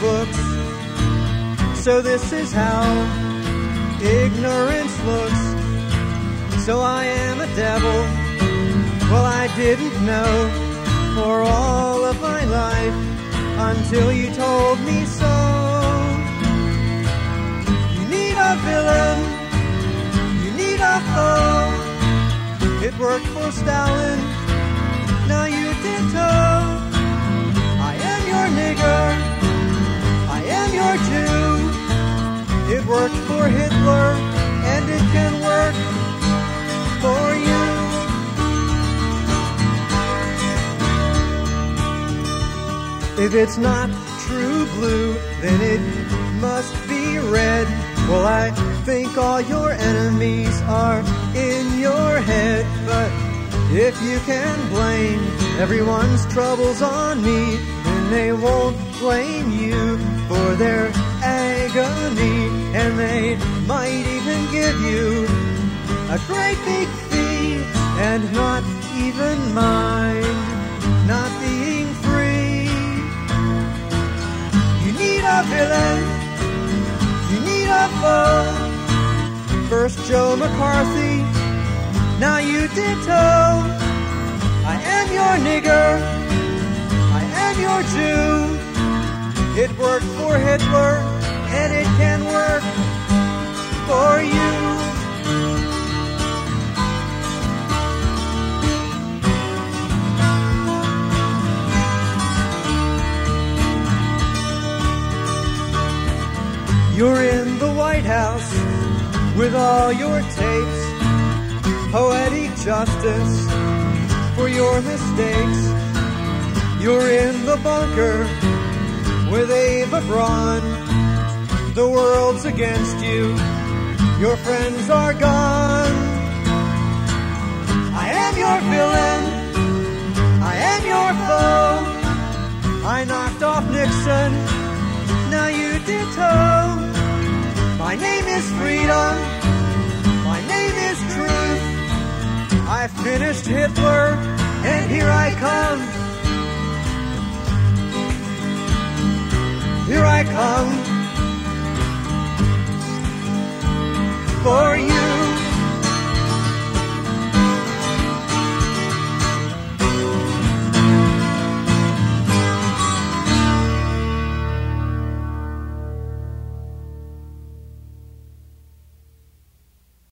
books. So this is how ignorance looks. So I am a devil. Well, I didn't know for all of my life until you told me so. You need a villain, you need a foe. It worked for Stalin, now you ditto. I am your nigger, I am your Jew. It worked for Hitler, and it can work for you. If it's not true blue, then it must be red. Well, I think all your enemies are in your head. But if you can blame everyone's troubles on me, then they won't blame you for their agony. And they might even give you a great big fee and not even mind not being free. You need a villain, you need a foe. First Joe McCarthy, now you ditto. I am your nigger, I am your Jew. It worked for Hitler, and it can work for you. You're in the White House with all your tapes, poetic justice for your mistakes. You're in the bunker with Ava Braun. The world's against you, your friends are gone. I am your villain, I am your foe. I knocked off Nixon, now you ditto. My name is freedom, my name is truth. I finished Hitler, and here I come. Here I come for you.